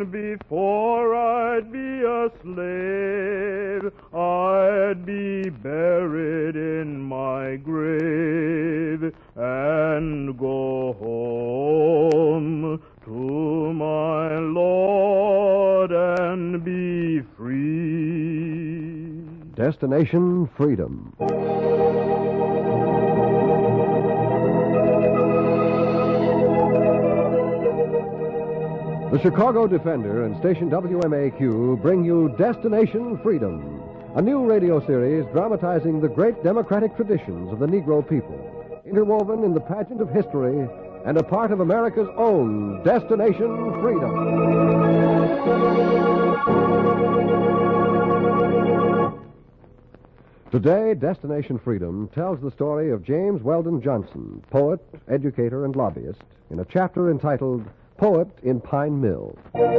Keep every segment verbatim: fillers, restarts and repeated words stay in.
before I'd be a slave, I'd be buried in my grave and go home to my Lord and be free. Destination Freedom. The Chicago Defender and station W M A Q bring you Destination Freedom, a new radio series dramatizing the great democratic traditions of the Negro people, interwoven in the pageant of history and a part of America's own Destination Freedom. Today, Destination Freedom tells the story of James Weldon Johnson, poet, educator, and lobbyist, in a chapter entitled Poet in Pine Mill.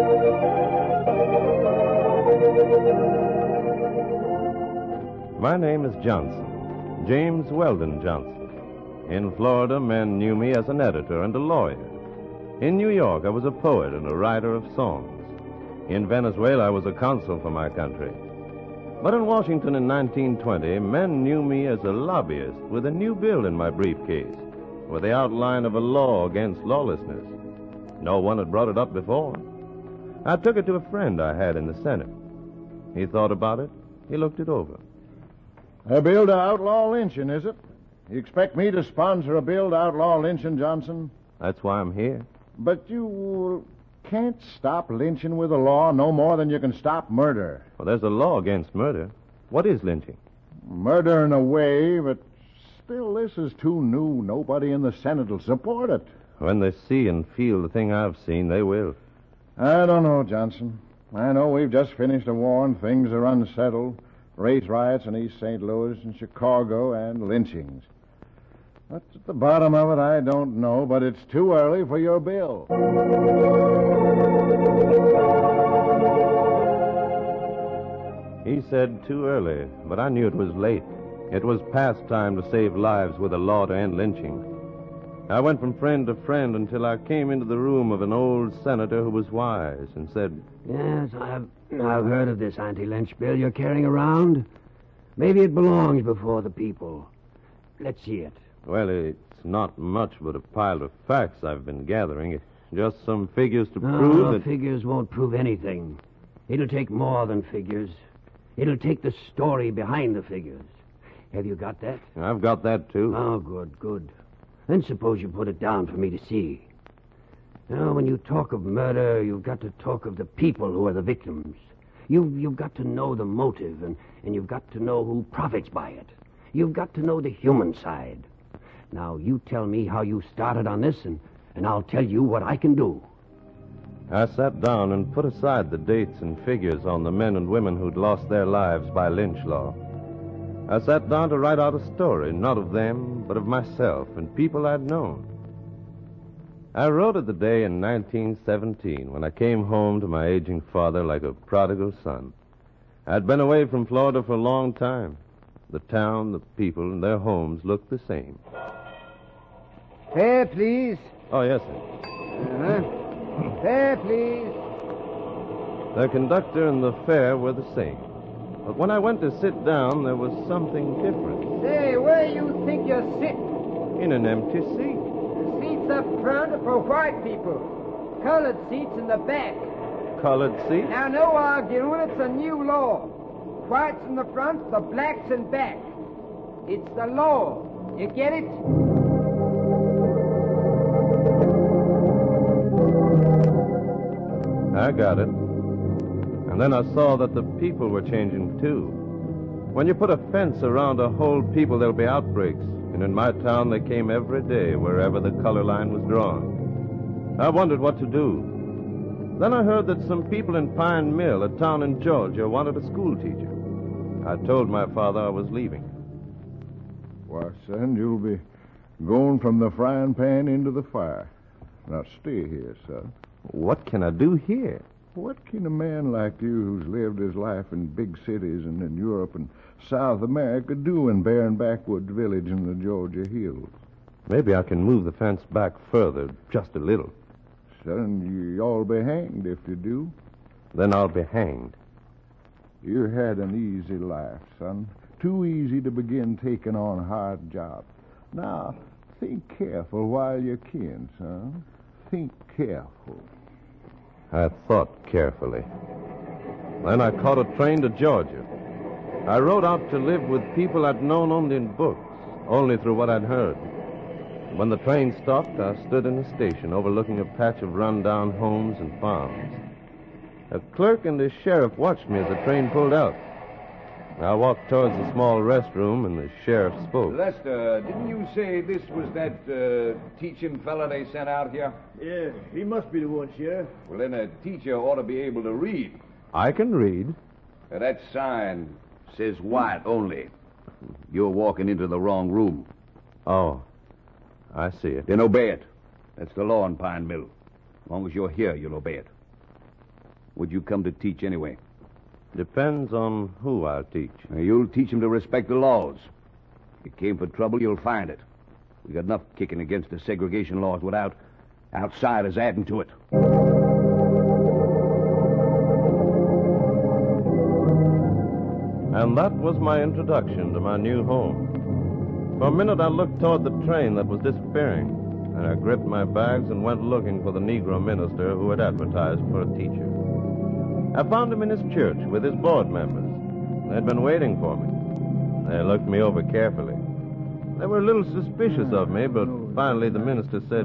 My name is Johnson, James Weldon Johnson. In Florida, men knew me as an editor and a lawyer. In New York, I was a poet and a writer of songs. In Venezuela, I was a consul for my country. But in Washington in nineteen twenty, men knew me as a lobbyist with a new bill in my briefcase, with the outline of a law against lawlessness. No one had brought it up before. I took it to a friend I had in the Senate. He thought about it. He looked it over. A bill to outlaw lynching, is it? You expect me to sponsor a bill to outlaw lynching, Johnson? That's why I'm here. But you can't stop lynching with a law no more than you can stop murder. Well, there's a law against murder. What is lynching? Murder in a way, but still this is too new. Nobody in the Senate will support it. When they see and feel the thing I've seen, they will. I don't know, Johnson. I know we've just finished a war and things are unsettled. Race riots in East Saint Louis and Chicago and lynchings. What's at the bottom of it, I don't know, but it's too early for your bill. He said too early, but I knew it was late. It was past time to save lives with a law to end lynching. I went from friend to friend until I came into the room of an old senator who was wise and said, Yes, I've, I've heard of this anti-lynch bill you're carrying around. Maybe it belongs before the people. Let's see it. Well, it's not much but a pile of facts I've been gathering. It's just some figures to no, prove that... figures won't prove anything. It'll take more than figures. It'll take the story behind the figures. Have you got that? I've got that, too. Oh, good, good. Then suppose you put it down for me to see. Now, when you talk of murder, you've got to talk of the people who are the victims. You, you've got to know the motive, and, and you've got to know who profits by it. You've got to know the human side. Now, you tell me how you started on this, and, and I'll tell you what I can do. I sat down and put aside the dates and figures on the men and women who'd lost their lives by lynch law. I sat down to write out a story, not of them, but of myself and people I'd known. I wrote of the day in nineteen seventeen when I came home to my aging father like a prodigal son. I'd been away from Florida for a long time. The town, the people, and their homes looked the same. Fare, please. Oh, yes, sir. Uh-huh. Fare, please. The conductor and the fare were the same. But when I went to sit down, there was something different. Say, where you think you're sitting? In an empty seat. The seats up front are for white people. Colored seats in the back. Colored seat? Now, no arguing. It's a new law. Whites in the front, the blacks in back. It's the law. You get it? I got it. And then I saw that the people were changing, too. When you put a fence around a whole people, there'll be outbreaks. And in my town, they came every day, wherever the color line was drawn. I wondered what to do. Then I heard that some people in Pine Mill, a town in Georgia, wanted a school teacher. I told my father I was leaving. Why, son, you'll be going from the frying pan into the fire. Now, stay here, son. What can I do here? What can a man like you who's lived his life in big cities and in Europe and South America do in barren backwoods village in the Georgia hills? Maybe I can move the fence back further, just a little. son. You'll be hanged if you do. Then I'll be hanged. You had an easy life, son. Too easy to begin taking on hard jobs. Now, think careful while you can, son. Think careful. I thought carefully. Then I caught a train to Georgia. I rode out to live with people I'd known only in books, only through what I'd heard. When the train stopped, I stood in a station overlooking a patch of run-down homes and farms. A clerk and a sheriff watched me as the train pulled out. I walked towards the small restroom, and the sheriff spoke. Lester, didn't you say this was that uh, teaching fella they sent out here? Yeah, he must be the one, Sheriff. Well, then a teacher ought to be able to read. I can read. Uh, that sign says white only. You're walking into the wrong room. Oh, I see it. Then obey it. That's the law in Pine Mill. As long as you're here, you'll obey it. Would you come to teach anyway? Depends on who I'll teach. Now, you'll teach them to respect the laws. If you came for trouble, you'll find it. We got enough kicking against the segregation laws without outsiders adding to it. And that was my introduction to my new home. For a minute, I looked toward the train that was disappearing, and I gripped my bags and went looking for the Negro minister who had advertised for a teacher. I found him in his church with his board members. They'd been waiting for me. They looked me over carefully. They were a little suspicious of me, but finally the minister said,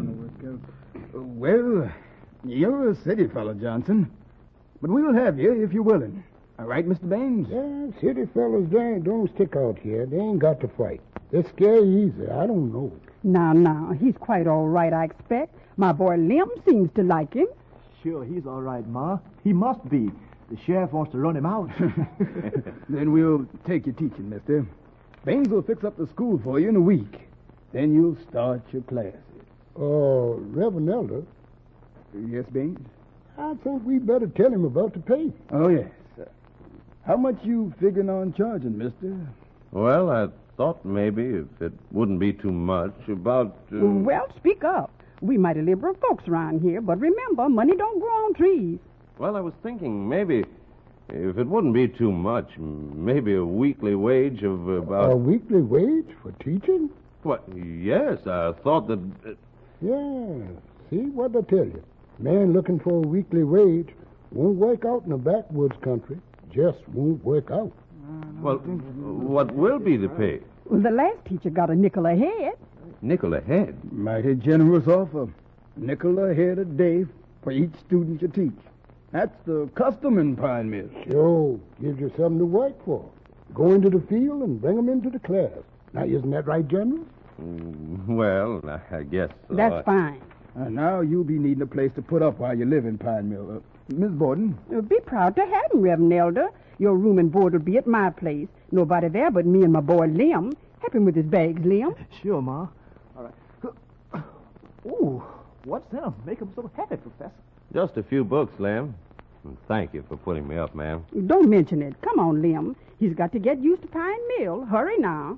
Well, you're a city fellow, Johnson. But we'll have you if you're willing. All right, Mister Baines? Yeah, city fellas, they ain't, don't stick out here. They ain't got to fight. They're scary easy. I don't know. Now, now, he's quite all right, I expect. My boy Lim seems to like him. Sure, he's all right, Ma. He must be. The sheriff wants to run him out. Then we'll take your teaching, mister. Baines will fix up the school for you in a week. Then you'll start your classes. Oh, Reverend Elder, Yes, Baines? I think we better tell him about the pay. Oh, yes. Uh, how much you figuring on charging, mister? Well, I thought maybe, if it wouldn't be too much, about... Uh... Well, speak up. We mighty liberal folks around here, but remember, money don't grow on trees. Well, I was thinking maybe, if it wouldn't be too much, maybe a weekly wage of about... A weekly wage for teaching? What? Yes, I thought that... Uh... Yeah. See what I tell you. Man looking for a weekly wage won't work out in the backwoods country. Just won't work out. Well, what will be the pay? Well, the last teacher got a nickel a head. Nickel a head? Mighty generous offer. Nickel a head a day for each student you teach. That's the custom in Pine Mill. Sure. Gives you something to work for. Go into the field and bring them into the class. Now, isn't that right, General? Mm, well, I guess so. That's fine. Uh, now you'll be needing a place to put up while you live in Pine Mill. Uh, Miss Borden? Uh, Be proud to have him, Reverend Elder. Your room and board will be at my place. Nobody there but me and my boy Lim. Help him with his bags, Lim. Sure, Ma. All right. Ooh, what's them? Make him so happy, Professor. Just a few books, Lim. And thank you for putting me up, ma'am. Don't mention it. Come on, Lim. He's got to get used to Pine Mill. Hurry now.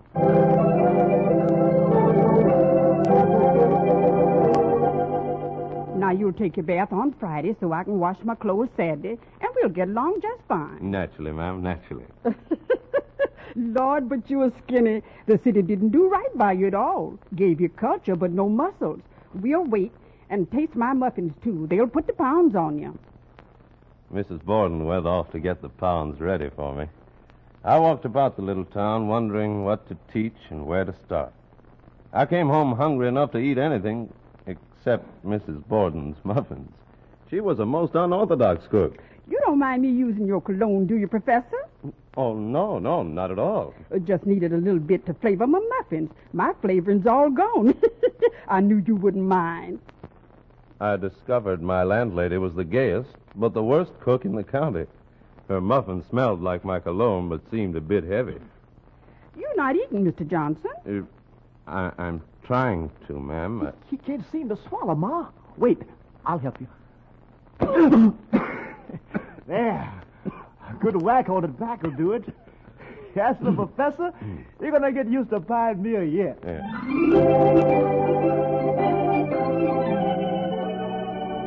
Now, you'll take your bath on Friday so I can wash my clothes Saturday, and we'll get along just fine. Naturally, ma'am, naturally. Lord, but you're skinny. The city didn't do right by you at all. Gave you culture, but no muscles. We'll wait and taste my muffins, too. They'll put the pounds on you. Missus Borden went off to get the pounds ready for me. I walked about the little town wondering what to teach and where to start. I came home hungry enough to eat anything except Missus Borden's muffins. She was a most unorthodox cook. You don't mind me using your cologne, do you, Professor? Oh, no, no, not at all. Uh, Just needed a little bit to flavor my muffins. My flavoring's all gone. I knew you wouldn't mind. I discovered my landlady was the gayest, but the worst cook in the county. Her muffins smelled like my cologne, but seemed a bit heavy. You're not eating, Mister Johnson. Uh, I, I'm trying to, ma'am. He can't seem to swallow, Ma. Wait, I'll help you. There. A good whack on the back will do it. As for the Professor, you're going to get used to Pine Mill yet. Yeah.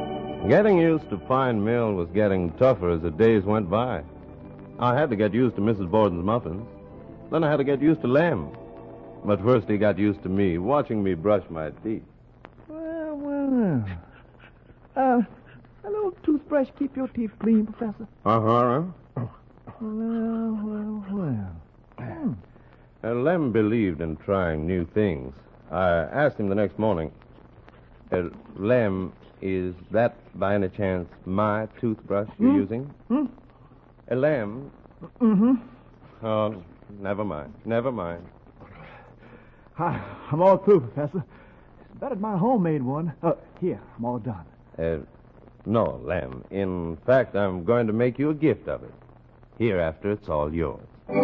Getting used to Pine Mill was getting tougher as the days went by. I had to get used to Missus Borden's muffins. Then I had to get used to Lem. But first he got used to me, watching me brush my teeth. Well, well, well. Uh, a little toothbrush keep your teeth clean, Professor? Uh-huh. Well, well, well. Hmm. Uh, Lem believed in trying new things. I asked him the next morning, uh, Lem, is that by any chance my toothbrush you're Hmm? using? Hmm? Uh, Lem? Mm-hmm. Oh, never mind. Never mind. I, I'm all through, Professor. It's better than my homemade one. Uh, here, I'm all done. Uh, no, Lem. In fact, I'm going to make you a gift of it. Hereafter, it's all yours.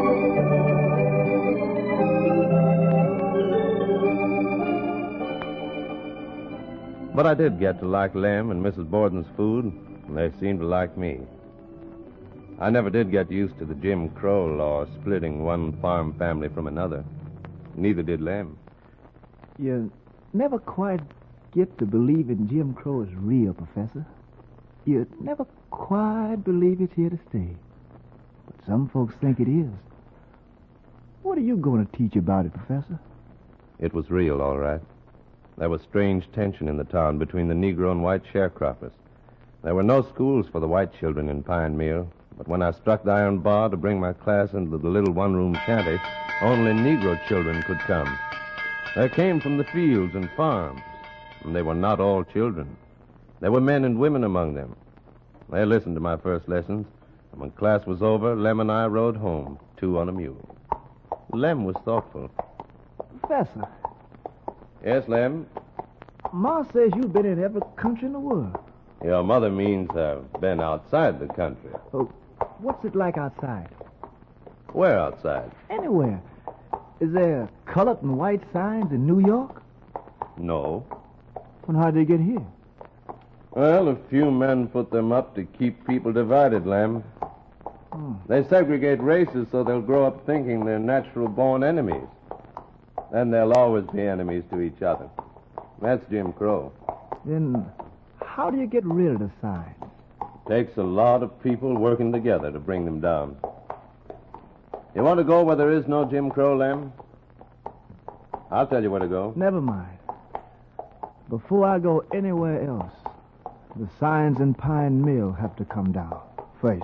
But I did get to like Lem and Missus Borden's food, and they seemed to like me. I never did get used to the Jim Crow law splitting one farm family from another. Neither did Lem. You never quite get to believe in Jim Crow is real, Professor. You never quite believe it's here to stay. But some folks think it is. What are you going to teach about it, Professor? It was real, all right. There was strange tension in the town between the Negro and white sharecroppers. There were no schools for the white children in Pine Mill, but when I struck the iron bar to bring my class into the little one-room shanty, only Negro children could come. They came from the fields and farms, and they were not all children. There were men and women among them. They listened to my first lessons, and when class was over, Lem and I rode home, two on a mule. Lem was thoughtful. Professor, Yes, Lem? Ma says you've been in every country in the world. Your mother means I've been outside the country. Oh, what's it like outside? Where outside? Anywhere. Is there colored and white signs in New York? No. Then how'd they get here? Well, a few men put them up to keep people divided, Lem. Hmm. They segregate races so they'll grow up thinking they're natural-born enemies. Then they'll always be enemies to each other. That's Jim Crow. Then how do you get rid of the signs? Takes a lot of people working together to bring them down. You want to go where there is no Jim Crow, Lem? I'll tell you where to go. Never mind. Before I go anywhere else, the signs in Pine Mill have to come down first.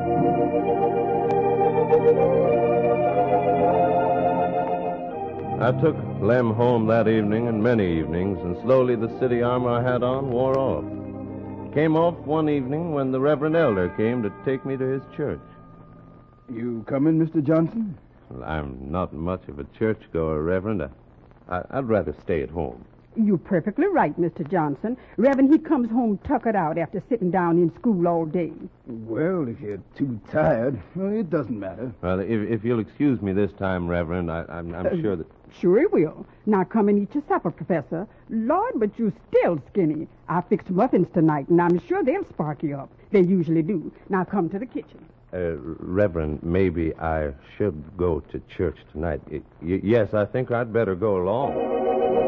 I took Lem home that evening and many evenings, and slowly the city armor I had on wore off. It came off one evening when the Reverend Elder came to take me to his church. You coming, Mister Johnson? Well, I'm not much of a churchgoer, Reverend. I, I'd rather stay at home. You're perfectly right, Mister Johnson. Reverend, he comes home tuckered out after sitting down in school all day. Well, if you're too tired, well, it doesn't matter. Well, if, if you'll excuse me this time, Reverend, I, I'm, I'm Uh, sure that... Sure he will. Now come and eat your supper, Professor. Lord, but you're still skinny. I fixed muffins tonight, and I'm sure they'll spark you up. They usually do. Now come to the kitchen. Uh, Reverend, maybe I should go to church tonight. Y- y- yes, I think I'd better go along.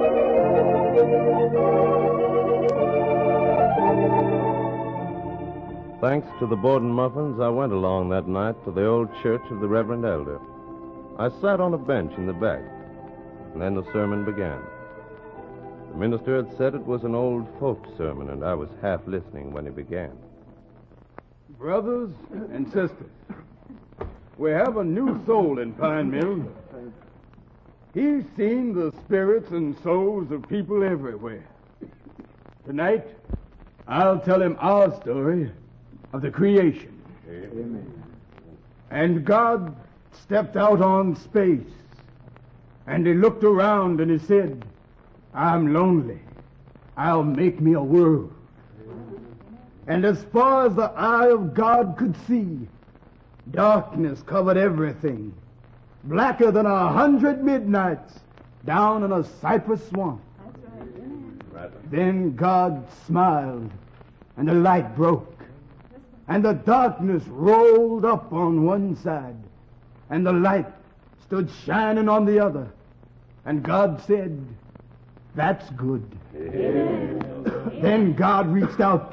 Thanks to the Borden muffins, I went along that night to the old church of the Reverend Elder. I sat on a bench in the back, and then the sermon began. The minister had said it was an old folk sermon, and I was half listening when he began. Brothers and sisters, we have a new soul in Pine Mill. He's seen the spirits and souls of people everywhere. Tonight, I'll tell him our story of the creation. Amen. And God stepped out on space, and he looked around and he said, I'm lonely. I'll make me a world. And as far as the eye of God could see, darkness covered everything, blacker than a hundred midnights down in a cypress swamp. Right. Then God smiled, and the light broke, and the darkness rolled up on one side, and the light stood shining on the other. And God said, that's good. Yeah. Then God reached out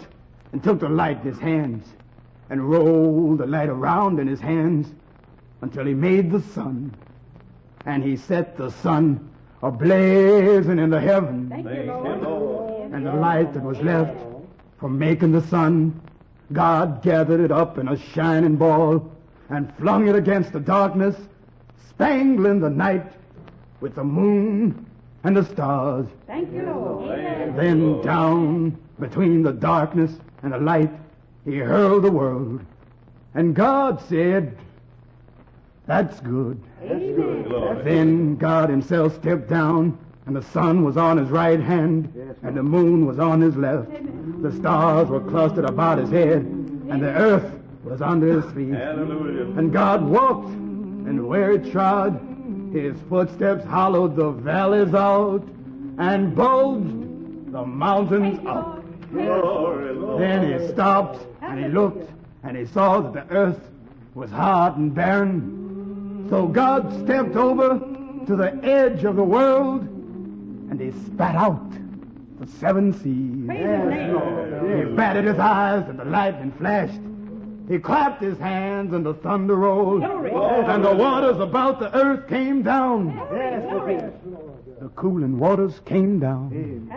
and took the light in his hands and rolled the light around in his hands until he made the sun. And he set the sun a-blazing in the heaven. Thank you, Lord. And the light that was left from making the sun, God gathered it up in a shining ball and flung it against the darkness, spangling the night with the moon and the stars. Thank you, Lord. Then down between the darkness and the light, he hurled the world. And God said, "That's good." Amen. Then God himself stepped down, and the sun was on his right hand, and the moon was on his left. The stars were clustered about his head, and the earth was under his feet. And God walked, and where he trod, his footsteps hollowed the valleys out and bulged the mountains up. Then he stopped, and he looked, and he saw that the earth was hard and barren. So God stepped over to the edge of the world, and he spat out the seven seas. He batted his eyes, and the lightning flashed. He clapped his hands, and the thunder rolled. And the waters about the earth came down. The cooling waters came down.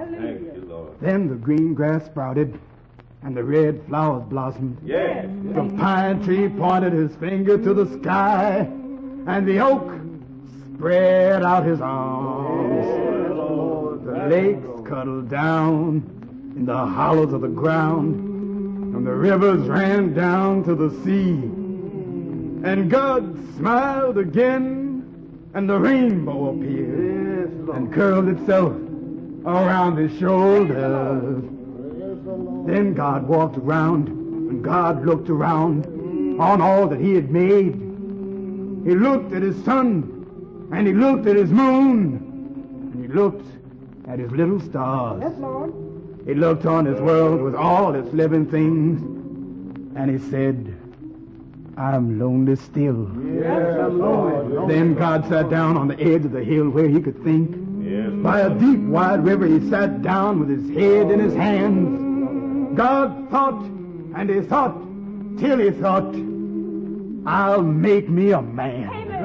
Then the green grass sprouted, and the red flowers blossomed. The pine tree pointed his finger to the sky, and the oak spread out his arms. The lakes cuddled down in the hollows of the ground, and the rivers ran down to the sea. And God smiled again, and the rainbow appeared and curled itself around his shoulders. Then God walked around, and God looked around on all that he had made. He looked at his sun, and he looked at his moon, and he looked at his little stars. Yes, Lord. He looked on his world with all its living things, and he said, "I'm lonely still." Yes, Lord. Then God sat down on the edge of the hill where he could think. By a deep, wide river he sat down with his head in his hands. God thought, and he thought, till he thought, "I'll make me a man."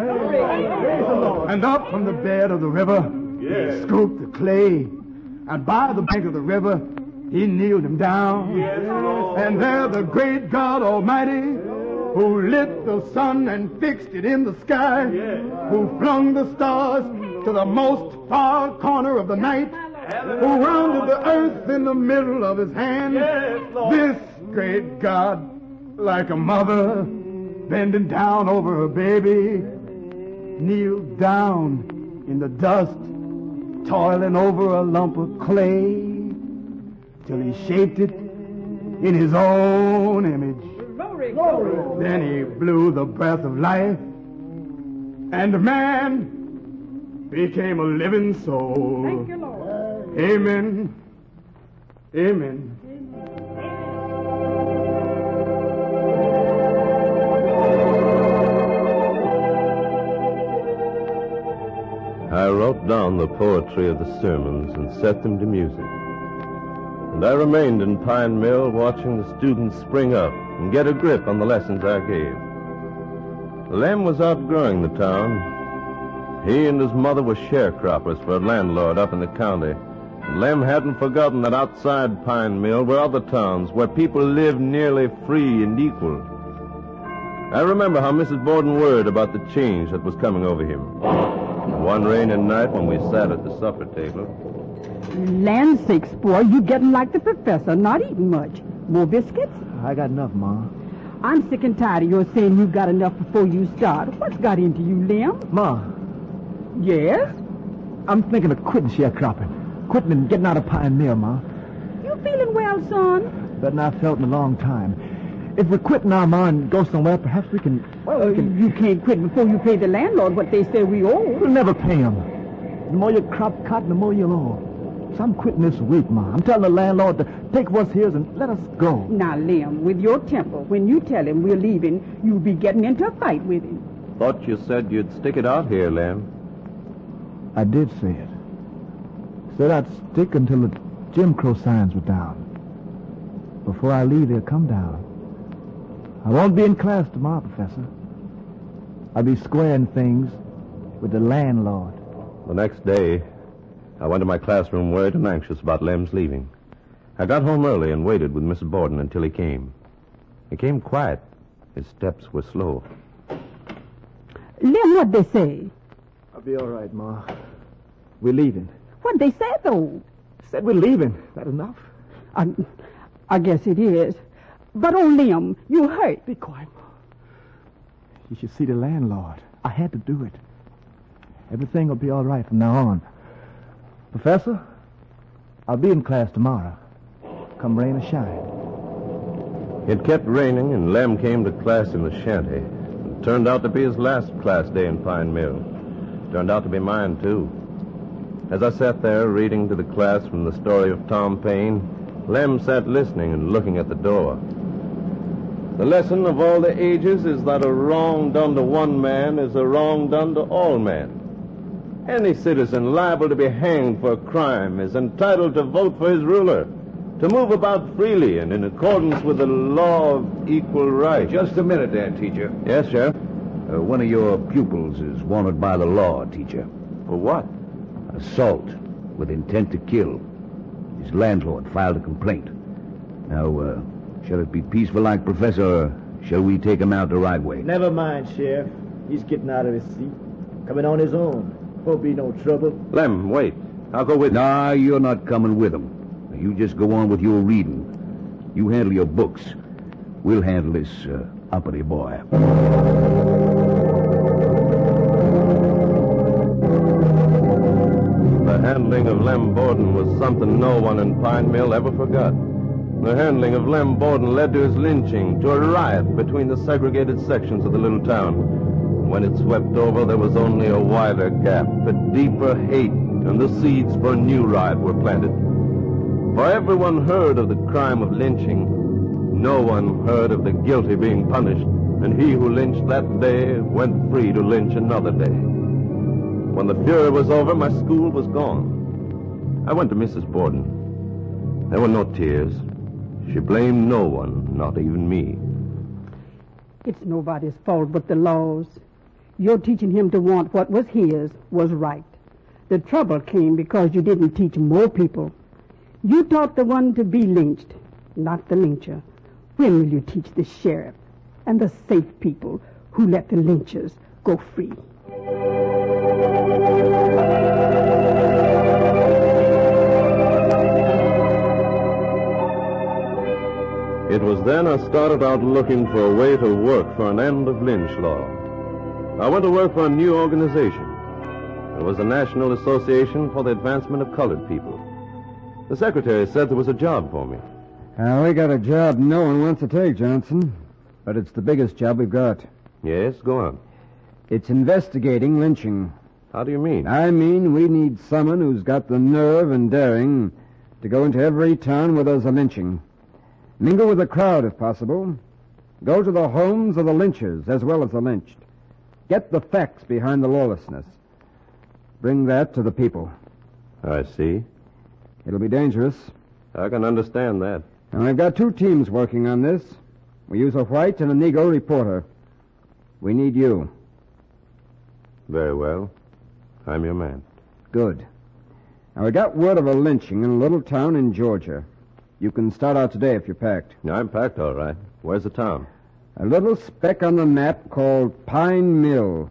And up from the bed of the river, he scooped the clay, and by the bank of the river, he kneeled him down. And there the great God Almighty, who lit the sun and fixed it in the sky, who flung the stars to the most far corner of the night, who rounded the earth in the middle of his hand. This great God, like a mother bending down over her baby, kneeled down in the dust, toiling over a lump of clay, till he shaped it in his own image. Glory, glory. Then he blew the breath of life, and man became a living soul. Thank you, Lord. Amen. Amen. I wrote down the poetry of the sermons and set them to music. And I remained in Pine Mill watching the students spring up and get a grip on the lessons I gave. Lem was outgrowing the town. He and his mother were sharecroppers for a landlord up in the county. And Lem hadn't forgotten that outside Pine Mill were other towns where people lived nearly free and equal. I remember how Missus Borden worried about the change that was coming over him. One rainy night when we sat at the supper table. Land sakes, boy, you getting like the professor, not eating much. More biscuits? I got enough, Ma. I'm sick and tired of your saying you got enough before you start. What's got into you, Lem? Ma, Yes? I'm thinking of quitting sharecropping. Quitting and getting out of Pine Mill, Ma. You feeling well, son? Better than I've felt in a long time. If we quit now, Ma, and go somewhere, perhaps we can... Well, we can... you can't quit before you pay the landlord what they say we owe. We'll never pay him. The more you crop cotton, the more you'll owe. So I'm quitting this week, Ma. I'm telling the landlord to take what's his and let us go. Now, Lem, with your temper, when you tell him we're leaving, you'll be getting into a fight with him. Thought you said you'd stick it out here, Lem. I did say it. Said I'd stick until the Jim Crow signs were down. Before I leave, they'll come down. I won't be in class tomorrow, Professor. I'll be squaring things with the landlord. The next day, I went to my classroom worried and anxious about Lem's leaving. I got home early and waited with Mister Borden until he came. He came quiet. His steps were slow. Lem, what'd they say? I'll be all right, Ma. We're leaving. What'd they say, though? Said we're leaving. That enough? I, I guess it is. But, oh, Lem, you hurt. Be quiet, Ma. You should see the landlord. I had to do it. Everything will be all right from now on. Professor, I'll be in class tomorrow. Come rain or shine. It kept raining, and Lem came to class in the shanty. It turned out to be his last class day in Pine Mill. Turned out to be mine, too. As I sat there reading to the class from the story of Tom Paine, Lem sat listening and looking at the door. The lesson of all the ages is that a wrong done to one man is a wrong done to all men. Any citizen liable to be hanged for a crime is entitled to vote for his ruler, to move about freely and in accordance with the law of equal rights. Just a minute there, teacher. Yes, Sheriff? Uh, one of your pupils is wanted by the law, teacher. For what? Assault with intent to kill. His landlord filed a complaint. Now, uh, shall it be peaceful like, Professor, or shall we take him out the right way? Never mind, Sheriff. He's getting out of his seat. Coming on his own. Won't be no trouble. Lem, wait. I'll go with you. Nah, you're not coming with him. You just go on with your reading. You handle your books. We'll handle this uh, uppity boy. The handling of Lem Borden was something no one in Pine Mill ever forgot. The handling of Lem Borden led to his lynching, to a riot between the segregated sections of the little town. When it swept over, there was only a wider gap, a deeper hate, and the seeds for a new riot were planted. For everyone heard of the crime of lynching, no one heard of the guilty being punished, and he who lynched that day went free to lynch another day. When the fury was over, my school was gone. I went to Missus Borden. There were no tears. She blamed no one, not even me. It's nobody's fault but the law's. Your teaching him to want what was his was right. The trouble came because you didn't teach more people. You taught the one to be lynched, not the lyncher. When will you teach the sheriff and the safe people who let the lynchers go free? It was then I started out looking for a way to work for an end of lynch law. I went to work for a new organization. It was the National Association for the Advancement of Colored People. The secretary said there was a job for me. Uh, we got a job no one wants to take, Johnson. But it's the biggest job we've got. Yes, go on. It's investigating lynching. How do you mean? I mean we need someone who's got the nerve and daring to go into every town where there's a lynching. Mingle with the crowd if possible. Go to the homes of the lynchers as well as the lynched. Get the facts behind the lawlessness. Bring that to the people. I see. It'll be dangerous. I can understand that. And we've got two teams working on this. We use a white and a Negro reporter. We need you. Very well. I'm your man. Good. Now, we got word of a lynching in a little town in Georgia. You can start out today if you're packed. I'm packed, all right. Where's the town? A little speck on the map called Pine Mill.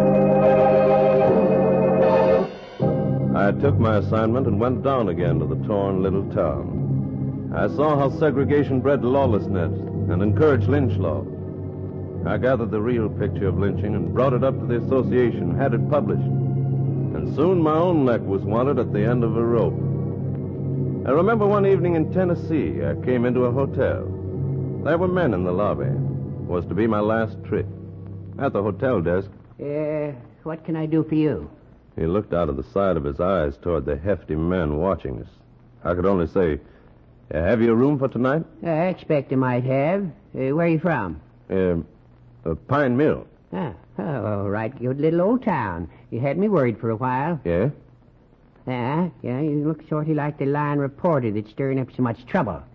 I took my assignment and went down again to the torn little town. I saw how segregation bred lawlessness and encouraged lynch law. I gathered the real picture of lynching and brought it up to the association, had it published. And soon my own neck was wanted at the end of a rope. I remember one evening in Tennessee, I came into a hotel. There were men in the lobby. It was to be my last trip. At the hotel desk... Uh, what can I do for you? He looked out of the side of his eyes toward the hefty men watching us. I could only say, have you a room for tonight? I expect I might have. Uh, where are you from? Uh, uh, Pine Mill. Ah, oh, all right. Good little old town. You had me worried for a while. Yeah? Ah, yeah, you look sort of like the line reporter that's stirring up so much trouble.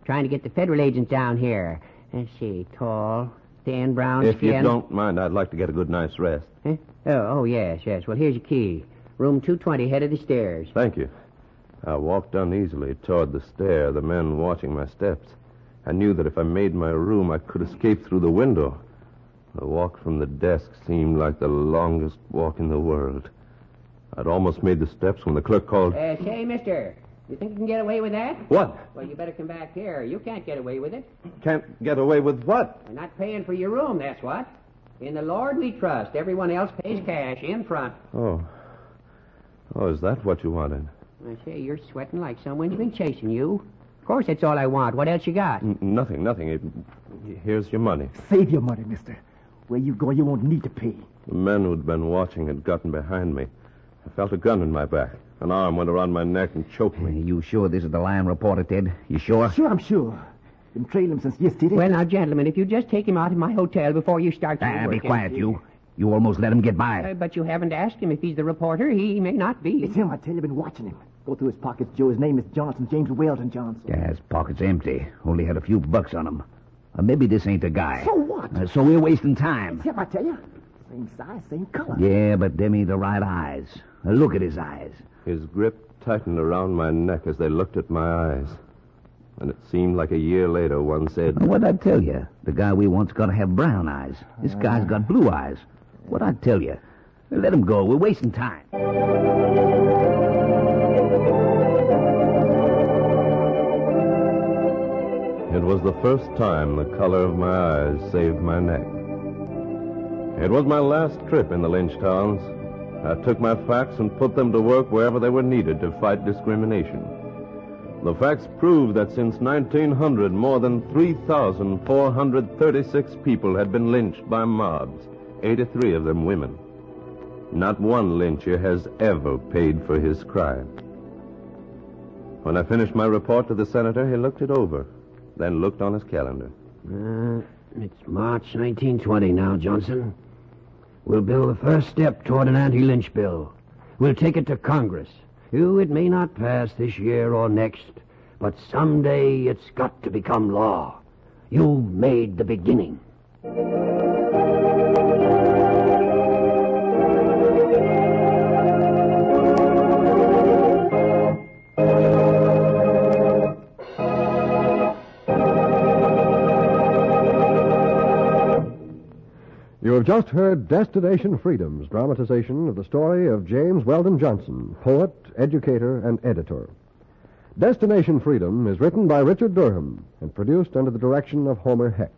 Trying to get the federal agents down here. Let's see, tall, thin, brown If skin. you don't mind, I'd like to get a good night's rest. Huh? Oh, oh, yes, yes. Well, here's your key. Room two twenty, head of the stairs. Thank you. I walked uneasily toward the stair, the men watching my steps. I knew that if I made my room, I could escape through the window. The walk from the desk seemed like the longest walk in the world. I'd almost made the steps when the clerk called. Uh, say, mister, you think you can get away with that? What? Well, you better come back here. You can't get away with it. Can't get away with what? You're not paying for your room, that's what. In the Lord we trust. Everyone else pays cash in front. Oh. Oh, is that what you wanted? I say, you're sweating like someone's been chasing you. Of course, that's all I want. What else you got? N- nothing, nothing. It, here's your money. Save your money, mister. Where you go, you won't need to pay. The men who'd been watching had gotten behind me. I felt a gun in my back. An arm went around my neck and choked me. You sure this is the Lion reporter, Ted? You sure? Sure, I'm sure. Been trailing him since yesterday. Well, now, gentlemen, if you just take him out of my hotel before you start your Ah, be work, quiet, you. You almost let him get by. Uh, but you haven't asked him if he's the reporter. He may not be. It's him, I tell you. Been watching him. Go through his pockets, Joe. His name is Johnson, James Weldon Johnson. Yeah, his pocket's empty. Only had a few bucks on him. Uh, maybe this ain't the guy. So what? Uh, so we're wasting time. It's him, I tell you. Same size, same color. Yeah, but them ain't the right eyes. Uh, look at his eyes. His grip tightened around my neck as they looked at my eyes. And it seemed like a year later one said... Uh, what'd I tell you? The guy we want's got to have brown eyes. This guy's got blue eyes. What'd I tell you? Let him go. We're wasting time. It was the first time the color of my eyes saved my neck. It was my last trip in the Lynch towns. I took my facts and put them to work wherever they were needed to fight discrimination. The facts proved that since nineteen hundred, more than three thousand four hundred thirty-six people had been lynched by mobs, eighty-three of them women. Not one lyncher has ever paid for his crime. When I finished my report to the senator, he looked it over, then looked on his calendar. Uh, it's March nineteen twenty now, Johnson. We'll build the first step toward an anti-lynch bill. We'll take it to Congress. You, it may not pass this year or next, but someday it's got to become law. You made the beginning. You have just heard Destination Freedom's dramatization of the story of James Weldon Johnson, poet, educator, and editor. Destination Freedom is written by Richard Durham and produced under the direction of Homer Heck.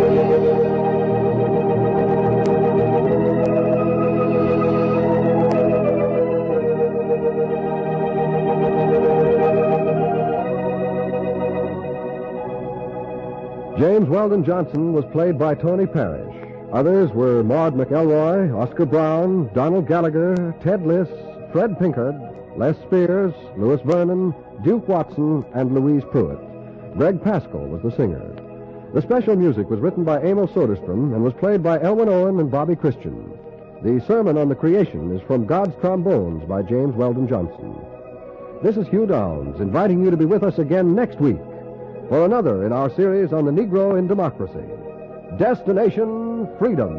James Weldon Johnson was played by Tony Parrish. Others were Maud McElroy, Oscar Brown, Donald Gallagher, Ted Liss, Fred Pinkard, Les Spears, Louis Vernon, Duke Watson, and Louise Pruitt. Greg Pascal was the singer. The special music was written by Emil Soderstrom and was played by Elwin Owen and Bobby Christian. The sermon on the creation is from God's Trombones by James Weldon Johnson. This is Hugh Downs, inviting you to be with us again next week for another in our series on the Negro in Democracy. Destination Freedom.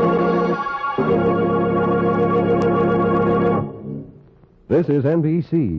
This is N B C.